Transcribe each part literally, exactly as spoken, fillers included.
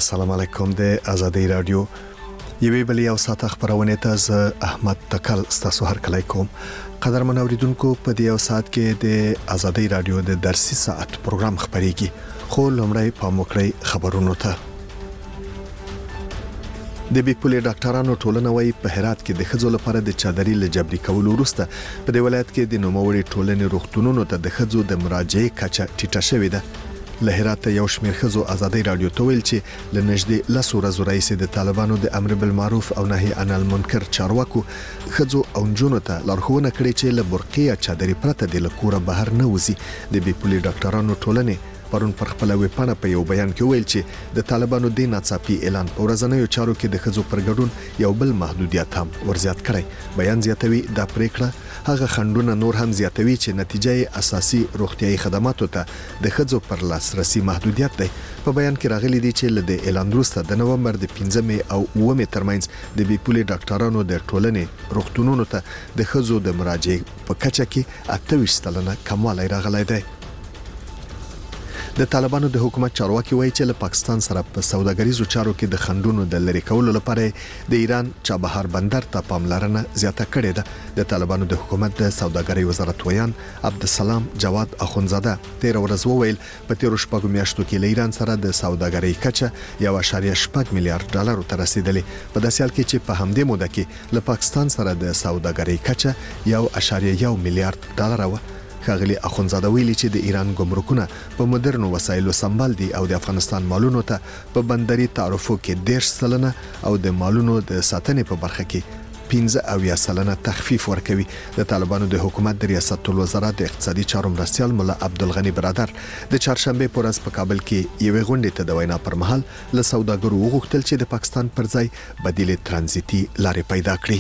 السلام علیکم. د آزادۍ رادیو یوې بلې او ساعت خبرونه ته ز احمد تکل ستاسو هر کله کوم. قدرمن اوریدونکو، په دې او ساعت کې د آزادۍ رادیو د درسي ساعت پروګرام خبريږي. خو لومړی په موکړی خبرونو ته. د بیپولي ډاکټرانو ټولنه وايي په هرات کې د خځو لپاره د چادري لجبري کولو وروسته په دې ولایت کې د نوموړي ټولنې روغتونونو ته د خځو د مراجعې کچه ټیټه شوې ده. له هرات یو شمېر خځو آزادۍ رادیو ته ویل چې له نږدې لس ورځو راهیسې د طالبانو د امر بالمعروف او نهي عن المنکر چارواکو خځو او نجونو ته لارښوونه کړې چې له برقې یا چادري پرته د لکوره بهر نه وځي. د بیپولي ډاکټرانو ټولنې پرون پر خپل ویبپاڼه په یو بیان کې ویل چې د طالبانو د ناڅاپي اعلان په ورځنیو چارو کې د خځو پر ګډون یو بل محدودیت هم ورزیات کړی. بیان زیاتوي دا پریکړه هغه خندونه نور هم زیاتوي چې نتیجه اساسي روغتيایي خدماتو ته د خځو پر لاسرسي محدودیت دی. په بیان کې راغلي دي چې له اعلان وروسته د نومبر د پنځمې او اوومې ترمنځ د بیپولي ډاکټرانو د ټولنې روغتونونو ته د خځو د مراجعې په کچه کې اته ویشت سلنه کموالی راغلی دی. د طالبانو د حکومت چارواکي وایي چې له پاکستان سره په سوداګریزو چارو کې د خندونو د لری کولو لپاره د ایران چابهار بندر ته پاملرنه زیاته کړې ده. د طالبانو د حکومت د سوداګرۍ وزارت ویان عبدالسلام جواد اخونزاده تیر ورځ وویل په تیر شپږ میاشتو کې له ایران سره د سوداګرۍ کچه یو اشاریه شپږ میلیارډ ډالر ته رسیدلې. په داسې حال کې چې په همدې موده کې له پاکستان سره د سوداګرۍ کچه یو اشاریه یو میلیارډ ډالر و. خاغلی اخونزاده ویلي چې د ایران ګمرکونه په مدرنو وسایلو سمبال دي او د افغانستان مالونو ته په بندري تعرفو کې ډېر سلنه او د مالونو د ساتنې په برخه کې پنځه اویا سلنه تخفیف ورکوي. د طالبانو د حکومت د ریاست الوزرا د اقتصادي چارو مرستیال مولا عبدالغنی برادر د چهارشنبه په ورځ په کابل کې یوې غونډې ته د وینا پر مهال له سوداګرو وغوښتل چې د پاکستان پر ځای بدیل ترانزیتي لارې پیدا کړي.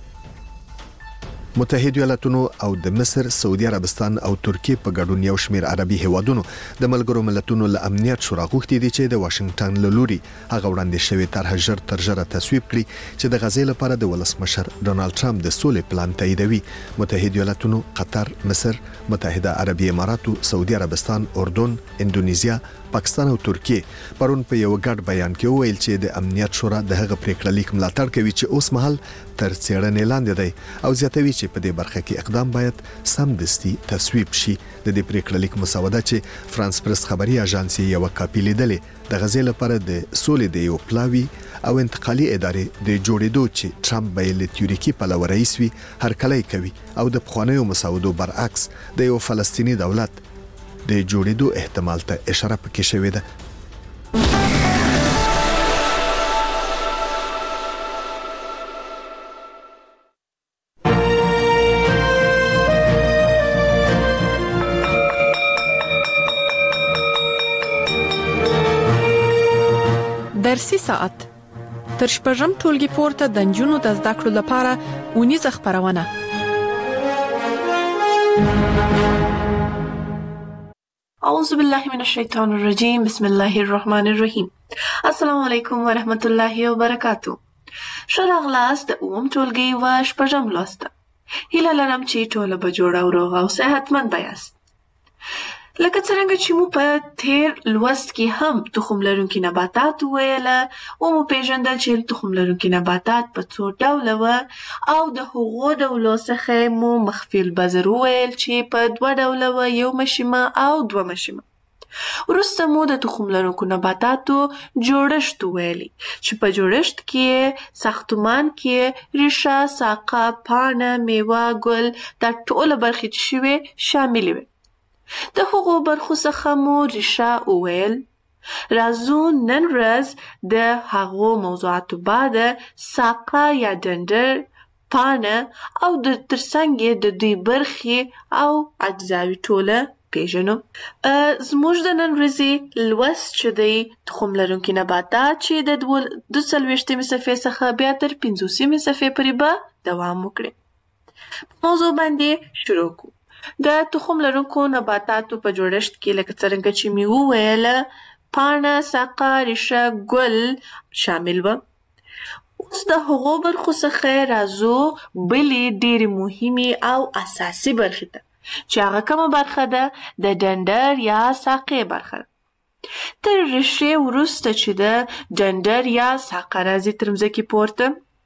متحده ایالاتونو او د مصر، سعودي عربستان او ترکیه په ګډون یو شمېر عربي هیوادونو د ملګرو ملتونو له امنیت شورا غوښتي دي چې د واشنگټن له لوري هغه وړاندې شوی طرح ژر تر ژره تصویب کړي چې د غزې لپاره د ولسمشر ډونالد ټرمپ د سولې پلان تاییدوي. متحده ایالاتونو، قطر، مصر، متحده عربي امارات، سعودي عربستان، اردن، اندونیزیا، پاکستان او ترکیه پرون په یو ګډ بیان کې ویل چې د امنیت شورا د هغه پریکړه لیک ملاتړ کوي چې اوس مهال تر څېړنې لاندې دی او زیاتوي چې په دې برخه کې اقدام باید سمدستي تصویب شي. د دې پریکړه لیک مسوده چې فرانس پرس خبري اژانس یو کاپی لیدلې د غزې لپاره د سولې د یو پلاوی او انتقالي ادارې د جوړېدو چې ټرمپ به له تیوریکي پلوه رئیس وي هرکلی کوي او د پخوانیو مسودو برعکس د یو فلسطینی دولت د جوړېدو احتمال ته اشاره پکې شوې ده. درسي ساعت تر شپږم ټولګي پورته د نجونو د زده کړو لپاره اونیزه خبرونه. اعوذ بالله من الشیطان الرجیم. بسم الله الرحمن الرحیم. السلام علیکم ورحمت الله وبرکاتو. ښه راغلاست د اووم ټولګي و شپږم لوست. هیله لرم چې ټوله به جوړ او روغ او صحتمند یاست. لکه څنګه چې مو په تیر لوست کې هم تخم لرونکي نباتات ویله او مو پیژندل چې تخم لرونکي نباتات په څو ډوله و او د هغو ډولو څخه مو مخفي البذر ویل چې په دوه ډوله و، یو مشیمه او دوه مشیمه. وروسته مو د تخم لرونکو نباتاتو جوړښت ویلي چې په جوړښت کې ساختمان کې ریشه، ساقه، پاڼه، میوه، ګل دا ټوله برخې چې شوې شاملې وي. د هغو برخو څخه مو ریشه وویل. راځو نن ورځ د هغو موضوعاتو بعد ساقه یا ډنډر، پاڼه او د ترڅنګ د دوی برخې او اجزاوي ټوله پیژنو. زموږ د نن ورځې لوست چې دی تخم لرونکي نباتات چې د دوه څلوېښتمې صفحې څخه بیا تر پنځوسمې صفحې پورې به دوام وکړي. موضوع باندې شروع کوو. د تخم لرونکو نباتاتو په جوړښت کې لکه څرنګه چې مې وویله پاڼه، ساقه، ریشه، ګل شامل و. اوس د هغو برخو څخه راځو بلې ډېرې مهمې او اساسي برخې ته چې هغه کومه برخه ده؟ د ډنډر یا ساقې برخه. تر ریښې وروسته چې د ډنډر یا ساقه راځي تر مځکې پورته.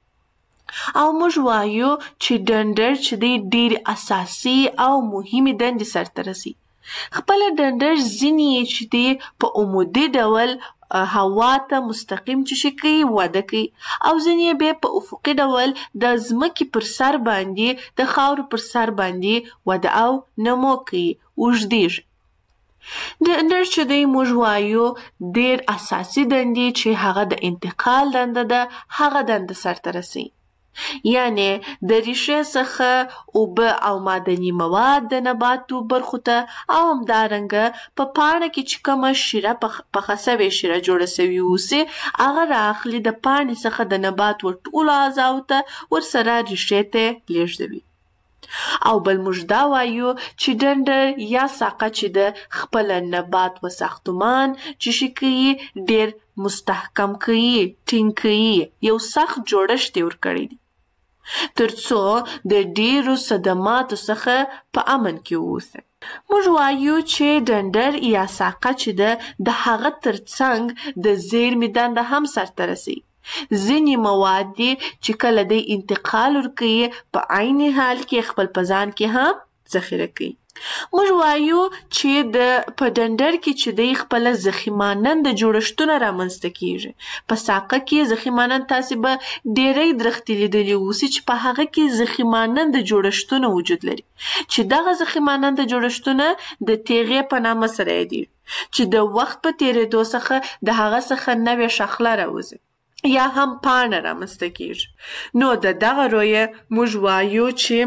او موږ وایو چې ډنډر چې دی ډېرې اساسي او مهمې دندې سرته رسي. خپله ډنډر ځینې یې چې دی په عمودي ډول هوا ته مستقیم چې شي کوي وده کوي او ځینې یې بیا په افقي ډول د ځمکې پر سر باندې د خاورو پر سر باندې وده او نمو کوي، اوږدېږي. ډنډر چې دی موږ وایو ډېر اساسي دندې چې هغه د انتقال دنده ده هغه دنده سرته رسوي. یعنې د ریښې څخه اوبه او معدني مواد د نباتو برخو ته او همدارنګه په پاڼه کې چې کومه شیره پخه سوې شیره جوړه سوې اوسي هغه رااخلي د پاڼې څخه د نبات ټولو اعضاو ته ورسره ریښې ته لیږدوي. او بل موږ دا وایو چې ډنډر یا ساقه چې د خپل نبات و ساختمان چې شي کوي ډېر مستحکم کوي، ټینګ کوي، یو سخت جوړښت یې ورکړی دی ترڅو د ډېرو صدماتو څخه په امن کې واوسي. موږ وایو چې ډنډر یا ساقه چې ده د هغه ترڅنګ د زیرمې دنده هم سرته رسوي. ځینې مواد دي چې کله دی انتقال ورکوي په عین حال کې خپل په ځان کې هم ذخیره کوي. موږ وایو چې د په ډنډر کې چې دی خپله ضخیماننده جوړښتونه رامنځته کیږي. په ساقه کې ضخیمانند تاسې به ډېری درختې لیدلي اوسي چې په هغه کې ضخیماننده جوړښتونه وجود لري چې دغه ضخیماننده جوړښتونه د تیغې په نامه سره یادېږي چې د وخت په تېرېدو څخه د هغه څخه نوې شاخله راوځي یا هم پاڼه رامنځته کیږي. نو د دغه رویه موږ وایو چې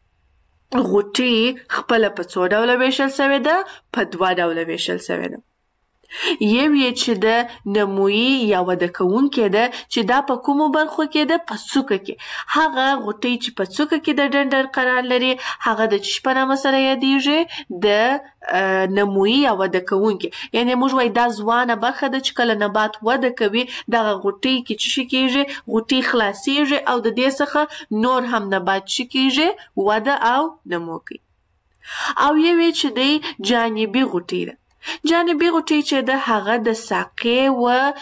غوټې خپله په څو ډوله ویشل سوې ده؟ په دوه ډوله ویشل سوې ده. یو یې چې د نمویي یا وده کوونکې ده چې دا په کومو برخو کې ده؟ په څوکه کې. هغه غوټۍ چې په څوکه کې د ډنډر قرار لري هغه د چی په نامه سره یادېږي؟ د نمویي یا وده کوونکې. یعنې موږ وایو دا ځوانه برخه ده چې کله نبات وده کوي دغه غوټۍ کې چې شي کېږي؟ غوټۍ خلاصېږي او د دې څخه نور هم نبات چې کېږي وده او نمو کوي. او یو یې چې دی جانبي غوټۍ ده. جانبي غوټۍ چې ده هغه د ساقې و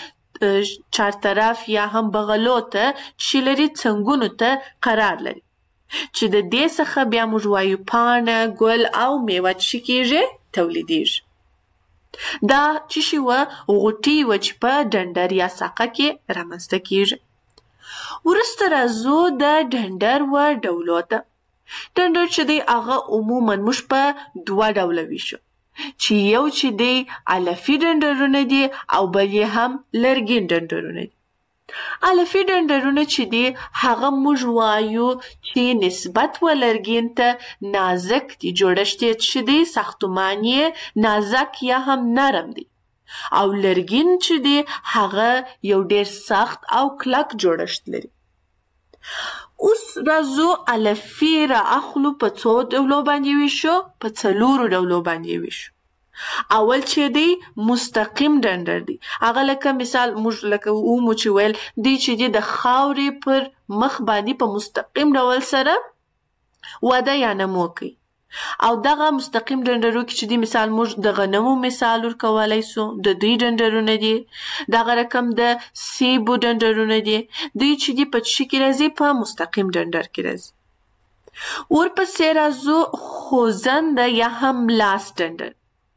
چارطرف یا هم بغلو ته چې لري څنګونو ته قرار لري چې د دې څخه بیا موږ وایو پاڼه، ګل او میوه چې کېږي تولیدېږي. دا چې شي وه غوټۍ وه چې په ډنډر یا ساقه کې رامنځته کېږي. وروسته راځو د ډنډر و ډولو ته. ډنډر چې دی هغه عموما موږ په دوه ډوله ویشو چې یو چې دی علفي ډنډرونه دي او بل یې هم لرګین ډنډرونه دي. علفي ډنډرونه چې دي هغه موږ وایو چې نسبت و لرګین ته نازک دي، جوړښت یې چې دی ساختمان یې نازک یا هم نرم دی. او لرګین چې دی هغه یو ډېر سخت او کلک جوړښت لري. اوس راځو علفي را اخلو په څو ډولو باندې ویشو؟ په څلورو ډولو باندې ویشو. اول چې دی مستقیم ډنډر دی. هغه لکه مثال موږ لکه ومو چې ویل دی چې دی د خاورې پر مخ باندې په مستقیم ډول سره وده یا نمو کوي. او دغه مستقیم ډنډرو کې چې دی مثال موږ د غنمو مثال ورکولی سو، د دوی ډنډرونه دي. دغه رقم د سیبو ډنډرونه دي. دوی چې دی په څه کې راځي؟ په مستقیم ډنډر کې راځي. ورپسې راځو خوځنده یا هم لاس ډنډر.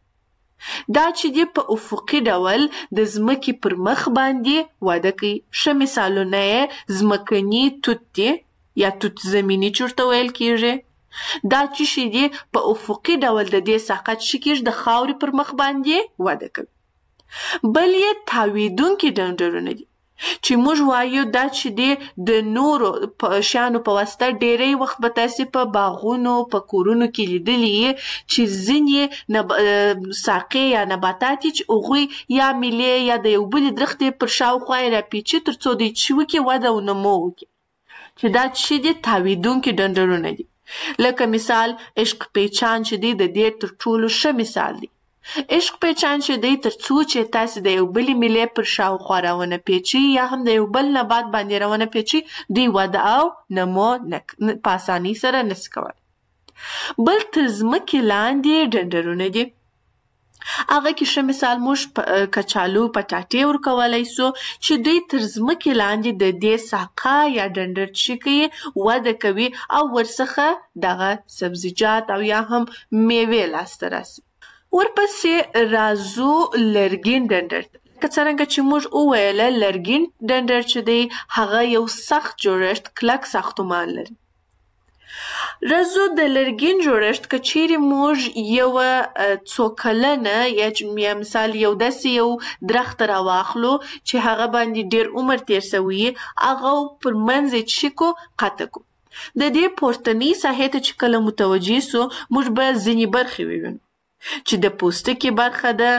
دا چې دی په افقي ډول د ځمکې پر مخ باندې وده کوي. ښه مثالونه یې ځمکني توت دی یا توت زمیني چې ورته ویل کېږي. دا چې شي دی په افقي ډول د دې ساقه چې کېږي د خاورې پر مخ باندې وده کوي. بل یې تاویدونکي ډنډرونه دي چې موږ وایو دا چې دی د نورو شیانو په واسطه ډېری وخت به تاسې په باغونو په کورونو کې لیدلي یې چې ځینې ساقې یا نباتات چې هغوی یا میلې یا د یو بلې درختې پر شاوخوا یې راپیچي تر څو دوی چې وکړي وده او نمو وکړي چې دا چې دی تاویدونکي ډنډرونه دي. لکه مثال عشق پیچان چې دی د دې تر ټولو ښه مثال دی. عشق پیچان چې دی تر څو چې تاسې د یو بلې میلې پر شاوخوا راونه پیچي یا هم د یو بل نبات باندې راونه پیچي دوی وده او نمو په اسانۍ سره نشي کولی. بل تر ځمکې لاندې ډنډرونه دي. هغه کې ښه مثال موږ کچالو پټاټې ورکولی سو چې دوی تر ځمکې لاندې د دې ساقه یا ډنډر چې کوي وده کوي او ورڅخه دغه سبزیجات او یا هم میوې لاسته راسي. ورپسې راځو لرګین ډنډر ته. که څرنګه چې موږ وویله لرګین ډنډر چې دی هغه یو سخت جوړښت کلک ساختمان لري. راځو د لرګین جوړښت که چیرې موږ یوه څو کلنه یا مثال یو داسې یو درخت راواخلو چې هغه باندې ډېر عمر تیر سوی هغه پر منځ یې څه کو قطع کو. د دې پورتنۍ ساحې ته چې کله متوجه سو موږ به ځینې برخې ووینو چې د پوستکي برخه ده،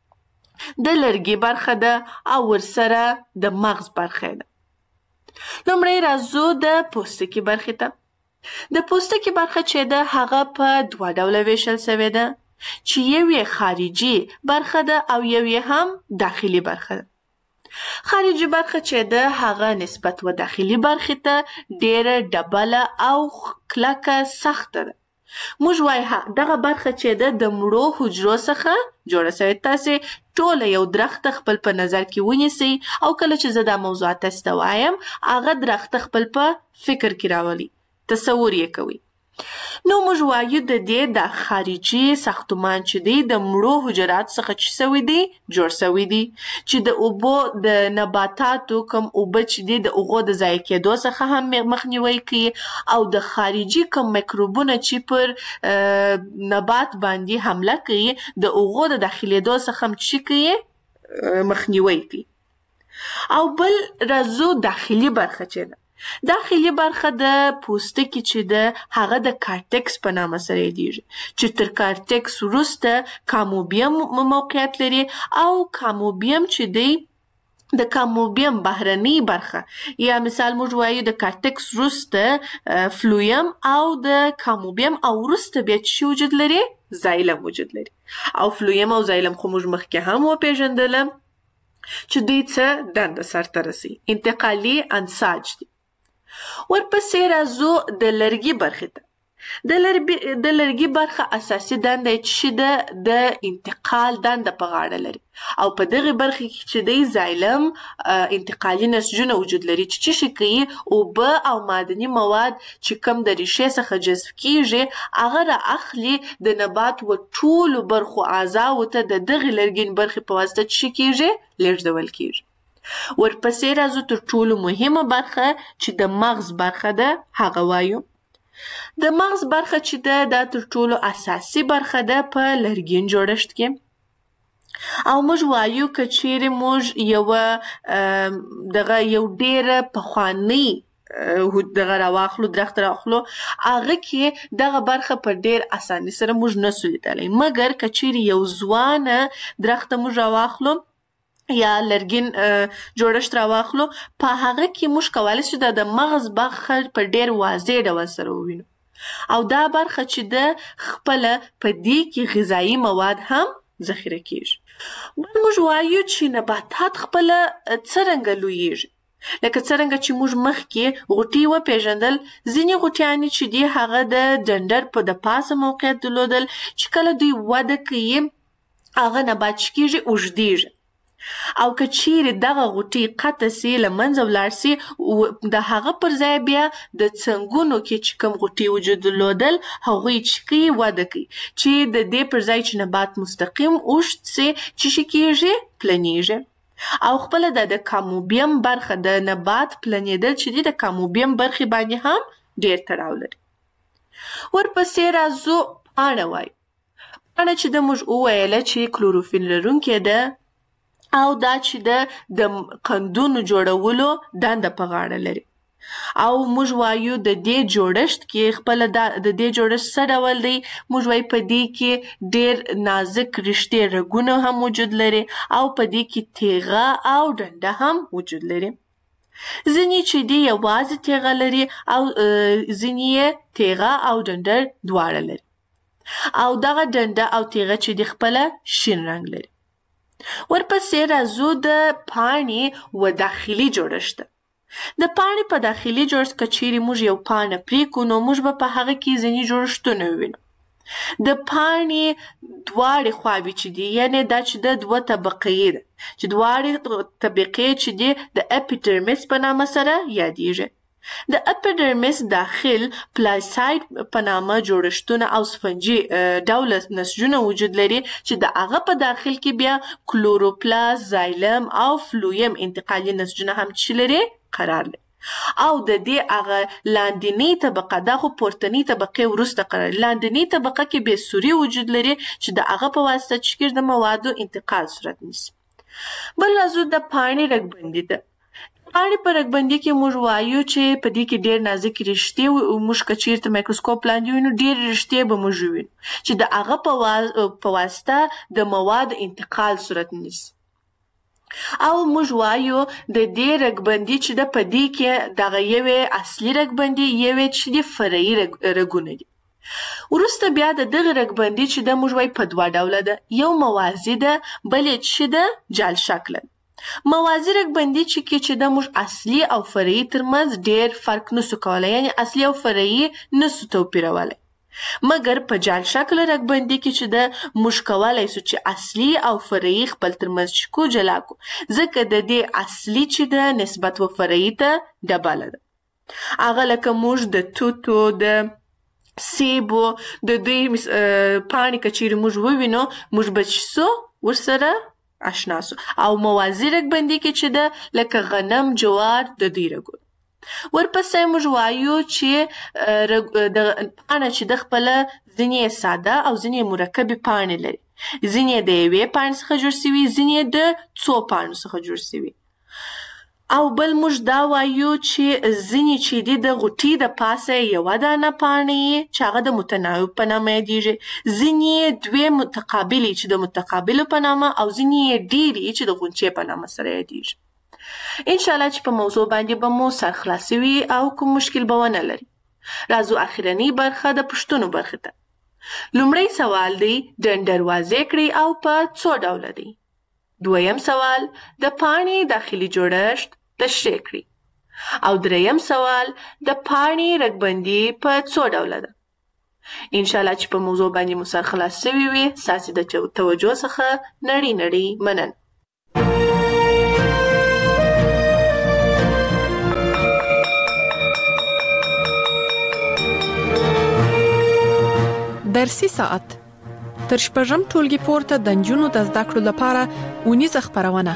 د لرګي برخه ده او ورسره د مغز برخه ده. لومړی راځو د پوستکي برخې ته. د پوستکي برخه چې ده هغه په دوه ډوله ویشل سوې ده چې یو یې خارجي برخه ده او یو یې هم داخلي برخه ده. خارجي برخه چې ده هغه نسبت و داخلي برخې ته ډېره ډبله او کلکه سخته ده. موږ وایو دغه برخه چې ده د مړو حجرو څخه جوړه سوې. تاسې ټوله یو درخت خپل په نظر کې ونیسئ او کله چې زه دا موضوعات تاسې ته وایم هغه درخت خپل په فکر کې راولئ، تصور یې کوي. نو موږ وایو د دې د خارجي ساختمان چې دی د مړو حجرات څخه چې سوی دی جوړ سوی دی چې د اوبو د نباتاتو کم اوبه چې دی د اوغو د ضایع کېدو څخه هم مخنیوی کوي او د خارجي کم میکروبونه چې پر نبات باندې حمله کوي د اوغو د داخلېدو څخه هم چې کوي مخنیوی کوي. او بل راځو داخلي برخه چې ده. داخلي برخه د پوستکي چې ده هغه د کارتکس په نامه سره یادیږي چې تر کارتکس وروسته کاموبیم موقعیت لري او کاموبیم چې دی د کاموبیم بهرنۍ برخه یا مثال موږ وایو د کارتکس وروسته فلویم او د کاموبیم او وروسته بیا چې وجود لري زایلم وجود لري. او فلویم او زایلم خو موږ مخکې هم وپېژندله چې دوی څه دنده سرته رسوي، انتقالي انساج دي. ورپسې راځو د لرګي برخې ته. د لرګي برخه اساسي دنده چې ده د انتقال دنده په غاړه لري او په دغه برخه کې چې دی زایلم انتقالي نسجونه وجود لري چې څه شي کوي اوبه او معدني مواد چې کم د ریښې څخه جذب کیږي هغه را اخلي د نبات و ټولو برخو اعضاو ته د دغه لرګین برخې په واسطه څه کیږي لیږدول کیږي. ورپسې راځو تر ټولو مهمه برخه چې د مغز برخه ده هغه وایو. د مغز برخه چې ده دا تر ټولو اساسي برخه ده په لرګین جوړښت کې او موږ وایو که چیرې موږ یوه دغه یو ډېره پخوانۍ دغه راواخلو درخت راواخلو هغه کې دغه برخه په ډېر اساني سره موږ نسو لیدلی مګر که چیرې یو ځوانه درخت موږ راواخلو یا لرګین جوړښت راواخلو په هغه کې موږ کولی شو د مغز برخه په ډېر واضح ډول سره ووینو او دا برخه چې ده خپله په دې کې غذایي مواد هم ذخیره کیږي. بل موږ وایو چې نباتات خپله څرنګه لویږي لکه څرنګه چې موږ مخکې غوټۍ وپېژندل. ځینې غوټیانې چې دي هغه د ډنډر په د پاسه موقعیت درلودل چې کله دوی وده کوي هغه نبات چې کیږي اوږدیږي او که چیرې دغه غوټۍ قطع سي له منځه ولاړ سي د هغه پر ځای بیا د څنګونو کې چې کوم غوټۍ وجود درلودل هغوی چې کوي وده کوي چې د دې پر ځای چې نبات مستقیم اوږد سي چې شي کیږي پلنیږي او خپله د د کاموبیم برخه د نبات پلنېدل چې دي د کاموبیم برخې باندې هم ډېر تړاو لري. ورپسې راځو پاڼه وایو. پاڼه چې د موږ وویله چې کلوروفیل لرونکې ده او دا چې ده د قندونو جوړولو دنده په غاړه لري او موږ وایو د دې جوړښت کې خپله د دې جوړښت څه ډول دی موږ وایو په دې کې ډېر نازک رشتې رګونه هم وجود لري او په دې کې تیغه او ډنډه هم وجود لري. ځینې چې دي یوازې تیغه لري او ځینې یې تیغه او ډنډه دواړه لري او دغه ډنډه او تیغه چې دي خپله شین رنګ لري. ورپسې راځو د پاڼې و داخلي جوړښت. د پاڼې په داخلي جوړښت که چیرې موږ یو پاڼه پرې کړو نو موږ به په هغه کې ځینې جوړښتونه ووینو د پاڼې دواړې خواوې چې دي یعنی دا چې د دوه طبقې ده چې دواړې طبقې چې دي د اپیډرمس په نامه سره یادیږي. د اپیډرمس داخل پلاساید په نامه جوړښتونه او سفنجي ډوله نسجونه وجود لري چې د هغه په داخل کې بیا کلوروپلاست، زایلم او فلویم انتقالي نسجونه هم چې لري قرار لري. او د دې هغه لاندنی طبقه دا خو پورتنی طبقه وروسته قرار لاندنی طبقه کې به سوري وجود لري چې د هغه په واسطه چې د موادو انتقال صورت نیسي. بل راځو د پاڼې رګبندي ده. پاڼې په رګبندي کې موږ وایو چې په دې کې ډېر نازک رشتې موږ که چیرته مایکروسکوپ لاندې وینو ډېر رشتې به موږ وینو چې د هغه په واز... په واسطه د مواد انتقال صورت نیسي. او موږ وایو د دې رګبندي چې د په دې کې دغه یوې اصلي رګبندي یوې چې د فرعي رګ... رګونه دي. وروسته بیا د دغه رګبندي چې د موږ وایو په دوه ډوله ده، یو موازي ده بل چې د جال شکله. موازي رګبندي چې کې چې د موږ اصلي او فرعي ترمنځ ډېر فرق نسو کولی، یعنی اصلي او فرعي نسو توپیرولی. مګر په جال شکله رګبندي کې چې د موږ کولی سو چې اصلي او فرعي خپل ترمنځ چې کو جلا کو، ځکه د دې اصلي چې د نسبت و فرعي ته ډبله ده. هغه لکه موږ د توتو د سیبو د دوی پاڼې که چیرې موږ ووینو موږ به چې سو ورسره آشنا سو. او موازي رګبندي کې چې ده لکه غنم، جوار د دوی رګونه. ورپسې موږ وایو چې د پاڼه چې د خپله ځینې ساده او ځینې مرکبې پاڼې لري، ځینې د یوې پاڼې څخه جوړ سوي، ځینې د څو پاڼو څخه جوړ سوي. او بل موږ دا وایو چې ځینې چې دي د غوټې د پاسه یوه دانه پاڼې چې هغه د متناوب په نامه یادیږي، ځینې دوې متقابلې چې د متقابلو په نامه، او ځینې ډېرې چې د غونچې په نامه سره یادیږي. انشاءالله چې په موضوع باندې به مو سر خلاص وي او کوم مشکل به ونه لري. راځو اخرنۍ برخه د پوښتنو برخې ته. لومړی سوال دی ډنډر واضح کړئ او په څو ډوله دی. دویم سوال د پاڼې داخلي جوړښت تشریح کړئ. او دریم سوال د پاڼې رګبندي په څو ډوله ده. انشاءالله چې په موضوع باندې مو سر خلاص سوي وي. ستاسې د توجه څخه نړۍ نړۍ مننه. درسي ساعت تر شپږم ټولګي پورته د نجونو د زده کړو لپاره اونیزه خپرونه.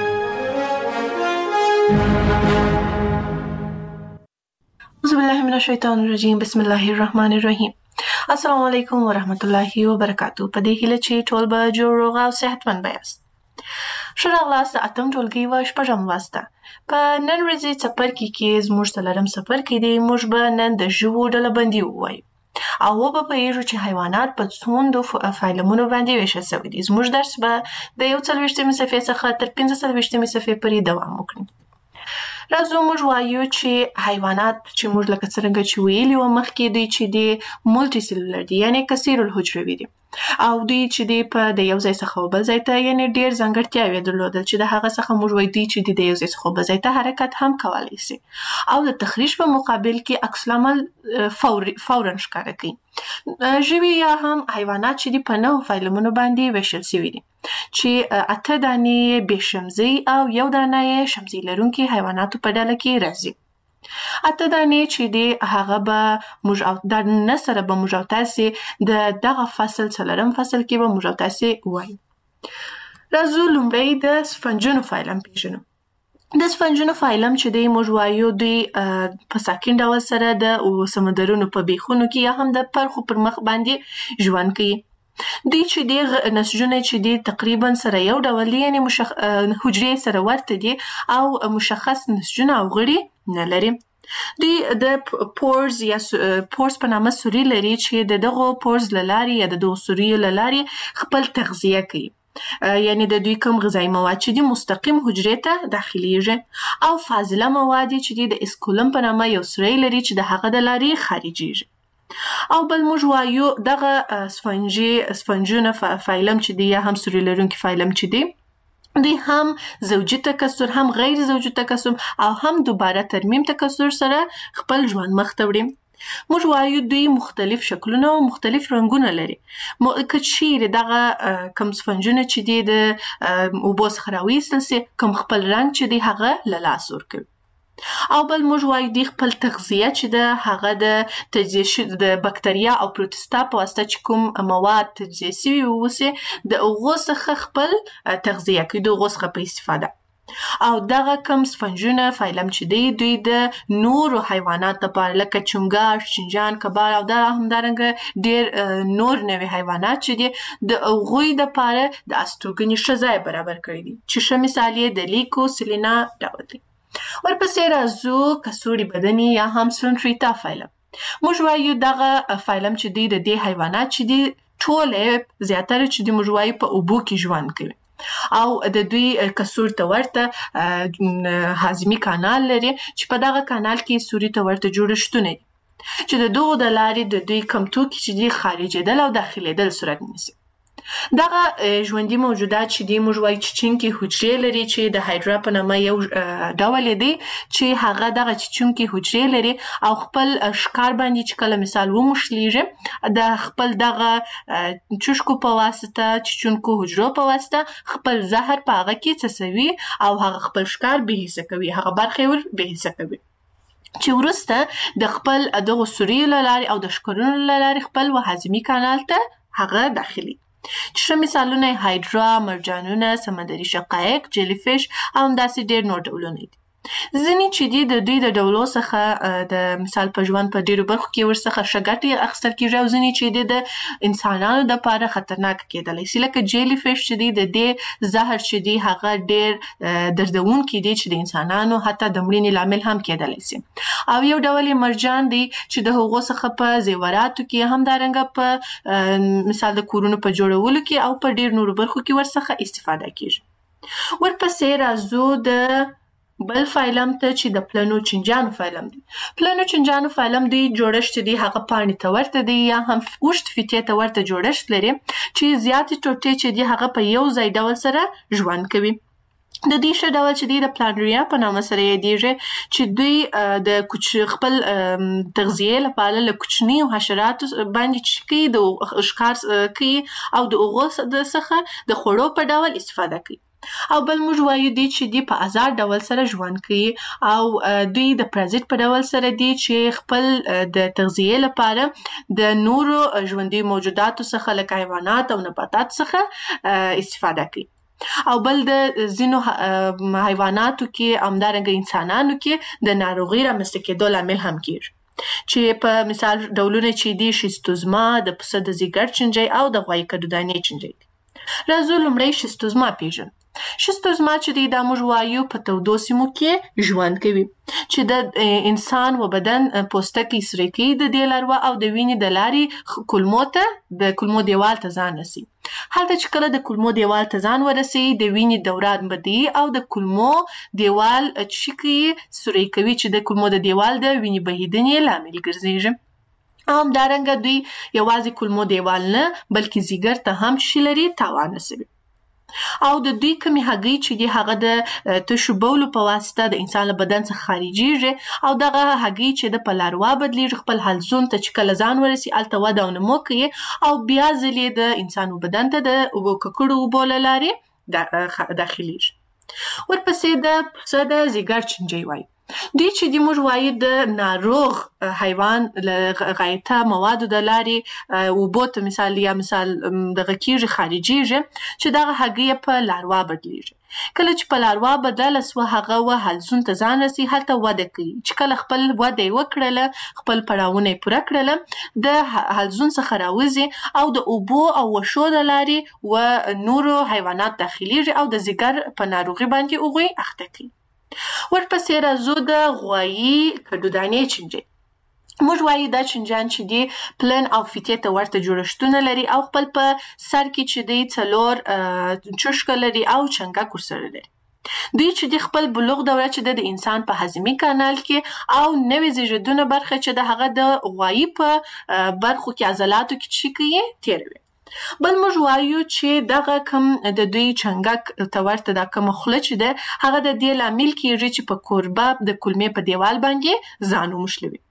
أعوذ بالله من الشیطان الرجیم. بسم الله الرحمن الرحیم. السلام علیکم ورحمت الله وبرکاتو. په دې هیله چې ټول به جوړ روغ او صحتمند یاست. ښه راغلاست د اتم ټولګي و شپږم لوست ته. په نن ورځې څپرکي کې زموږ څلورم څپرکی دی. موږ به نن د ژوو ډلبندي ووایو او وبه پوهیږو چې حیوانات په څوندو فایلمونو باندې ویشل سوي دي. زموږ درس به د یو څلوېښتمې صفحې څخه تر پنځه څلوېښتمې صفحې پورې دوام وکړي. راځو موږ وایو چې حیوانات چې موږ لکه څرنګه چې ویلي وو مخکې دوی چې دي مولټي سیلولر دي، یعنی کثیر الحجروي دي، او دوی چې دي په د یو ځای څخه بل ځای ته یعنی ډېر ځانګړتیاوې درلودل چې د هغه څخه موږ وایو دوی چې دي د یو ځای څخه بل ځای ته حرکت هم کولی سي، او د تخریش په مقابل کې عکس العمل فورا ښکاره کوي. ژوي یا هم حیوانات چې دي په نهو فایلمونو باندې ویشل سوي دي چې اته دانې بې شمزۍ او یو دانه یې شمزۍ لرونکي حیواناتو په ډله کې راځي. اته دانې چې دي هغه به موږ او دا نه سره به موږ او تاسې د دغه فصل څلورم فصل کې به موږ او تاسې وایو. راځو لومړی د سفنجونو فایلم پېژنو. د سفنجونو فایلم چې دی موږ وایو دوی په ساکن ډول سره د سمندرونو په بیخونو کې یا هم د پرخو پر مخ باندې ژوند کوي. دوی چې دی نسجونه چې دی تقریبا سره یو ډول دي، یعنی مشخ... حجرې سره ورته دي او مشخص نسجونه او غړي نه لري. دوی د پورز یا پورز په نامه سوري لري چې د دغو پورز له لارې یا د دغو سوریو له لارې خپل تغذیه کوي، یعنی د دوی کوم غذایي مواد چې دي مستقیم حجرې ته داخلیږي، او فاضله مواد چې دي د اسکولم په نامه یو سوری لري چې د هغه د لارې خارجیږي. او بل موږ وایو دغه سفنجي سفنجونه فایلم چې دی یا هم سوري لرونکي فایلم چې دی دوی هم زوجي تکثر هم غیر زوجي تکثر او هم دوباره ترمیم تکثر سره خپل ژوند مخ ته وړي. موږ وایو دوی مختلف شکلونه او مختلف رنګونه لري. که چیرې دغه کم سفنجونه چې دي د اوبو څخه راویستل سي، کوم خپل رنګ چې دی هغه له لاسه ورکوي. او بل موږ وایو دوی خپل تغذیه چې ده هغه د تجزیه شوي د بکتریا او پروتستا په واسطه چې کوم مواد تجزیه سوي اوسي د هغو څخه خپل تغذیه کوي، د هغو څخه په استفاده. او دغه کم سفنجونه فایلم چې دی دوی د نورو حیوانات لپاره لکه چنګاښ، چنجان، کبار او دا همدارنګه ډېر نور نوي حیوانات چې دي د هغوی دپاره د استوګنې ښه ځای برابر کړی دي، چې ښه مثال یې د لیکو سلینا ډول دی. ورپسې راځو کڅوړي بدني یا هم سلنټریتا فایلم. موږ وایو دغه فایلم چې دی د دې حیوانات چې دي ټولې زیاتره چې دي موږ وایو په اوبو کې ژوند کوي او د دوی کڅوړي ته ورته هاضمي کانال لري چې په دغه کانال کې سوري ته ورته جوړښتونه دي چې د دغو د لارې د دوی کم توکي چې دي خارجېدل او داخلېدل صورت نیسي. دغه ژوندي موجودات چې دي موږ وایو چیچونکي حجرې لري چې د هایډرا په نامه یو ډول دی چې هغه دغه چیچونکي حجرې لري او خپل ښکار باندې چې کله مثال وموښلیږي د خپل دغه چوشکو په واسطه چیچونکو حجرو په واسطه خپل زهر په هغه کې څڅوي او هغه خپل ښکار بې حسه کوي، هغه برخې ور بې حسه کوي چې وروسته د خپل دغو سوریو له لارې او د ښکرونو له لارې خپل هاضمي کانال ته هغه داخلي. چې ښه مثالونه یې هایډرا، مرجانونه، سمندري شقایق، جیلی فش او همداسې ډېر نور ډولونه دي. ځینې چې دي د دوی د ډولو څخه د مثال په ژوند په ډېرو برخو کې ورڅخه ښه ګټې اخیستل کېږي او ځینې چې دي د انسانانو دپاره خطرناکه کېدلی سي، لکه جیلی فش چې دي د دې زهر چې دي هغه ډېر دردونکي دي چې د انسانانو حتی د مړینې لامل هم کېدلی سي. او یو ډول یې مرجان دی چې د هغو څخه په زیوراتو کې همدارنګه په مثال د کورونو په جوړولو کې او په ډېر نورو برخو کې ورڅخه استفاده کېږي. ورپسې راځو د بل فایلم ته چې د پلنو چنجانو فایلم دی. پلنو چنجانو فایلم دی جوړښت دی هغه پاڼې ته ورته دی یا هم اوږد فیتې ته ورته جوړښت لري چې زیاتې ټوټې چې دي هغه په یو ځای ډول سره ژوند کوي. د دې ښه ډول چې دی د پلانریا په نامه سره یادېږي چې دوی د کوچ خپل تغذیې لپاره له کوچنیو حشراتو باندې چې کوي د ښکار کوي او د هغو څخه د خوړو په ډول استفاده کوي. او بل موږ وایو دی چې دی په آزاد ډول سره ژوند کوي او دوی د پرازیت په ډول سره دی چې خپل د تغذیې لپاره د نورو ژوندي موجوداتو څخه لکه حیوانات او نباتات څخه استفاده کوي. او بل د ځینو حیواناتو کې همدارنګه انسانانو کې د ناروغۍ رامنځته کېدو لامل هم کېږي چې په مثال ډولونه چې دي شیستوزما، د پسه د ځیګر چنجۍ او د غوایي کډودانې چنجۍ دي. راځو لومړی شیستوزما پیژنو. شیستوزما چې دی دا موږ وایو په تودو سیمو کې ژوند کوي چې د انسان و بدن پوستکی سره کوي د دې لاروا او د وینې د لارې کولمو ته د کولمو دیوال ته ځان رسي. هلته چې کله د کولمو دیوال ته ځان ورسي د وینې دوران بدی او د کولمو دیوال چې کوي سوري کوي چې د کولمو د دیوال د وینې بهیدنې لامل ګرځېږي. او همدارنګه دوی یوازې کولمو دیوال نه بلکې ځیګر ته هم شي لري تاوان رسوي. او د دوی کمی هګۍ چې دي هغه د تشو بولو په واسطه د انسان له بدن څخه خارجېږي او دغه هګۍ چې د په لاروا بدلیږي خپل حلزون ته چې کله ځان ورسي هلته وده او نمو کوي او بیا ځلې د انسان بدن ته د اوبو ککړو اوبو له لارې داخلیږي. ورپسې د پسه د ځیګر چنجۍ وایي. دوی چې دی موږ وایو د ناروغ حیوان له غایطه موادو د لارې اوبو ته مثال یا مثال دغه کېږي خارجېږي چې دغه هګۍ په لاروا بدلیږي. کله چې په لاروا بدله سوه هغه و حلزون ته ځان رسي هلته وده کوي چې کله خپل وده یې وکړله خپل پړاوونه یې پوره کړله د حلزون څخه راوځي او د اوبو او وښو د لارې و نورو حیوانات داخلیږي او د ځیګر په ناروغي باندې هغوی اخته کوي. ورپسې راځو د غوایي کډودانې چنجۍ. موږ وایو دا چنجان چې دی پلن او فیتې ته ورته جوړښتونه لري او خپل په سر کې چې دی څلور چوشکه لري او چنګک ورسره لري. دوی چې دی خپل بلوغ دوره چې د انسان په هاضمي کانال کې او نوې زیږیدونه برخه چې د هغه د غوایي په برخو کې عضلاتو کې چې کوي تیروي. بل موږ وایو چې دغه کم د دوی چنګک ته ورته دا کومه خوله چې ده هغه د دې لامل کېږي چې په کوربه د کولمې په دیوال باندې ځان وموښلوي.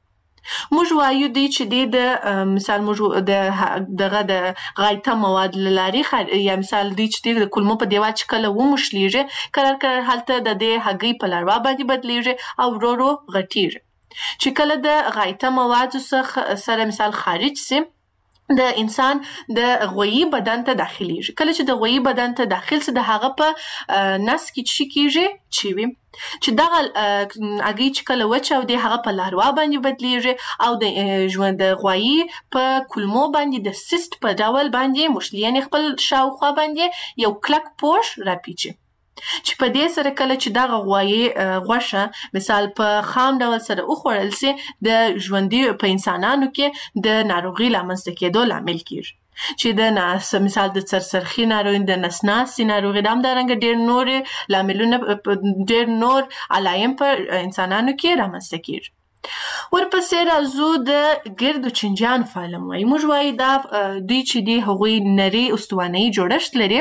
موږ وایو دی چې د مثال موږ د دغه د غایطه مواد لاري یا مثال دی چې د کولمو په دیوال چې کله وموښلیږي کله کله هلته د دې هګۍ په لاروا باندې بدلیږي او ورو ورو غټیږي چې کله د غایطه مواد څخه سره مثال خارج سي د انسان د غویی بدن ته داخليږي. کله چې د غویی بدن ته داخل سي د هغه په نس کې چې کیږي چوي چې دغه هګۍ چې کله وچاودي هغه په لاروا باندې بدلیږي او د ژوند د غویی په کولمو باندې د سیست په ډول باندې موښلي خپل شاوخوا باندې یو کلک پوښ راپیچي چې په دې سره کله چې دغه غویی غوښه مثال په خام ډول سره وخوړل سي د ژوندي په انسانانو کې د ناروغي لامنځته کېدو لامل کیږي چې د ناس مثال د سرسرخي ناروغي د نسناسي ناروغي د همدارنګه ډېر نور لاملونه ډېر نور علایم په انسانانو کې رامنځته کیږي. ورپسې راځو د ګردو چینجیانو فعالم وایي. موږ وایي دا دوی چې دي هغوی نري استوانه‌یي جوړښت لري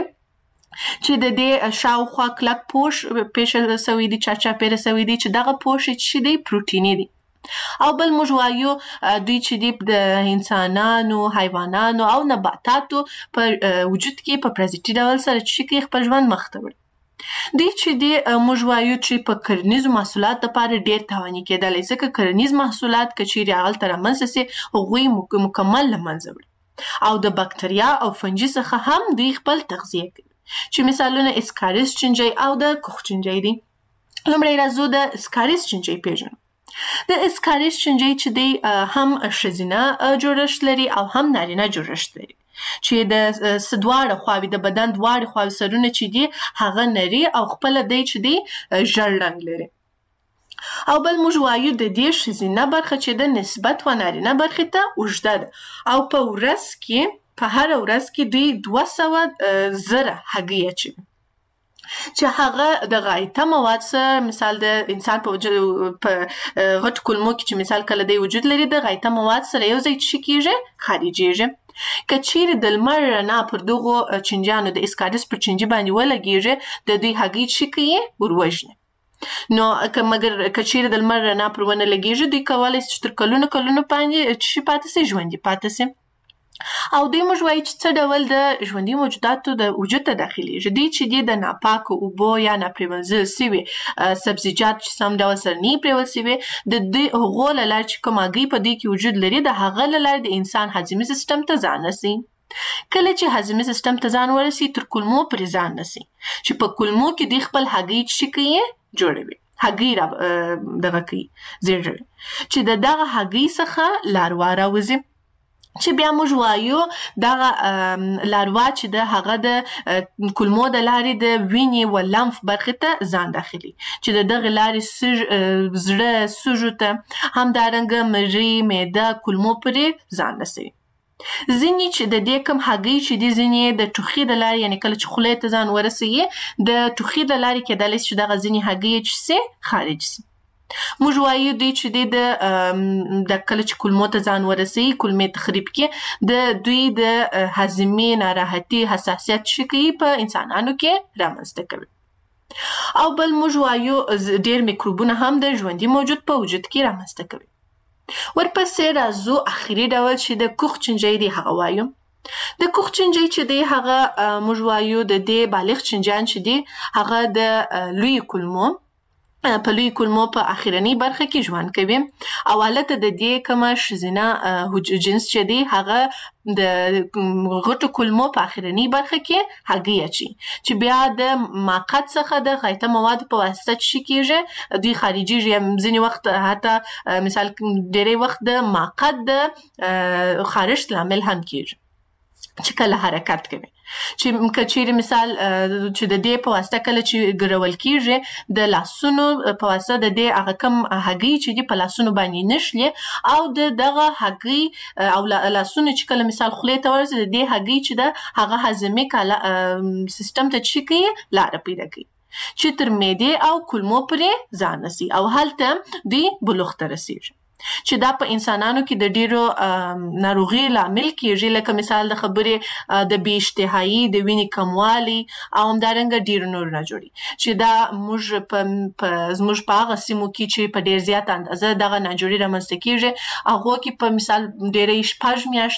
چې د دې شاوخوا کلک پوښ پیښه سوی دي چاپیره سوی دي چې دغه پوښ چې دی پروټیني دي او بل موږ وایو دوی چې دی د انسانانو حیوانانو او نباتاتو په وجود کې په پرازیتي ډول سره چې کې خپل ژوند مخ ته وړي. دوی چې دی موږ وایو چې په کرنیزو محصولات لپاره ډېر تاواني کېدلی ځکه کرنیز محصولات که چیرې هغلته رامنځته سي هغوی مکمل له منځه وړي او د بکتریا او فنجي څخه هم دوی خپل تغذیه کوي چې مثالونه اسکاریس چینجی او د کوخ چینجی دي. لومړی راځو د اسکاریس چینجی پیژنو. د اسکاریس چینجی چې دی هم ښځینه جوړښت لري او هم نارینه جوړښت لري چې د دواړه خواوې د بدن دواړه خواوې سرونه چې دي هغه نري او خپله دی چې دی ژړ رنګ لري. او بل موږ وایو د دې ښځینه برخه چې د نسبت و نارینه برخې ته اوږده ده او په ورځ کې په هر ورځ کې دوی دوه سوه زره هګۍ اچوي چې هغه د غایطه مواد سره مثال د انسان په وجود په غټ کولمو کې چې مثال کله دی وجود لري د غایطه مواد سره یو ځای چې کیږي خارجيږي. که چیرې د لمر رڼا پر دغو چینجیانو د اسکاریس پر چینجي باندې ولګیږي د دوی هګۍ چې کوي وروژني نو که مګر که چیرې د لمر رڼا پر ونه لګیږي دوی کولی شي چې تر کلونو کلونو باندې چې پاتې سي ژوندي پاتې سي. او دوی موږ وایي چې څه ډول د ژوندي موجوداتو د وجود ته داخليږي. دوی چې دي د ناپاکو اوبو یا ناپریمنځل سوي سبزیجات چې سم ډول سره نه پریول سوي د دوی هغو له لارې چې کوم هګۍ په دوی کې وجود لري د هغه له لارې د انسان هضمي سیستم ته ځان رسي. کله چې هضمي سیستم ته ځان ورسي تر کولمو پرې ځان رسي چې په کولمو کې دوی خپل هګۍ چې کوي جوړوي هګۍ را دغه کوي زیږوي چې د دغه هګۍ څخه لاروا راوځي چې بیا موږ وایو دغه لاروا چې د هغه د کولمو د لارې د وینې و لمف برخې ته ځان داخلي چې د دغه لارې زړه سږو ته همدارنګه مرۍ معده کولمو پرې ځان رسوي. ځینې چې د دې کوم هګۍ چې دي ځینې د ټوخي د لارې یعنې کله چې خولې ته ځان ورسوي د ټوخي د لارې کېدلی شي چې دغه ځینې هګۍ چې سي خارج سي. موږ وایو دوی چې دی د د کله چې کولمو ته ځان ورسوي کولمې تخریب کې د دوی د هضمي ناراحتي حساسیت چې کوي په انسانانو کې رامنځته کوي. او بل موږ وایو ډېر میکروبونه هم د ژوندي موجود په وجود کې رامنځته کوي. ورپسې راځو اخري ډول چې د کوخ چینجی دی هغه وایو. د کوخ چینجی چې دی هغه موږ وایو د دې بالغ چینجیان چې دی هغه د لوی کولمو په لوی کولمو په اخرنی برخه کې ژوند کوي او حالت د دې کومه ښځینه جنس چې دی هغه د غټو کولمو په اخرنی برخه کې هګۍ اچي چې بیا د ماقت څخه د غایطه مواد په واسطه چې کیږي دوی خارجيږي. ځینې وخت حتی مثال ډېری وخت د ماقت د خارښت لامل هم کیږي چې کله حرکت کوي چې که چیرې مثال چې د دې په واسطه کله چې ګرول کیږي د لاسونو په واسطه د دې هغه کوم هګۍ چې دي په لاسونو باندې نشلي او د دغه هګۍ او لاسونو چې کله مثال خولې ته ورسي د دې هګۍ چې ده هغه هضمي سیستم ته چې کوي لاره پیدا کوي چې تر معدې او کولمو پورې ځان رسي او هلته دوی بلوغ ته رسیږي. چې دا په انسانانو کې د ډیرو ناروغي لامل کیږي، لکه مثال د خبرې د بې اشتهایي، د وینې کموالي او همدارنګه ډیرو نور نه جوړي، چې دا موږ په زموږ په هغه سیمو کې چې په ډیر زیات اندازه دغه ناجوړي رامنځته کیږي، هغو کې په مثال ډیری شپږ میاشتې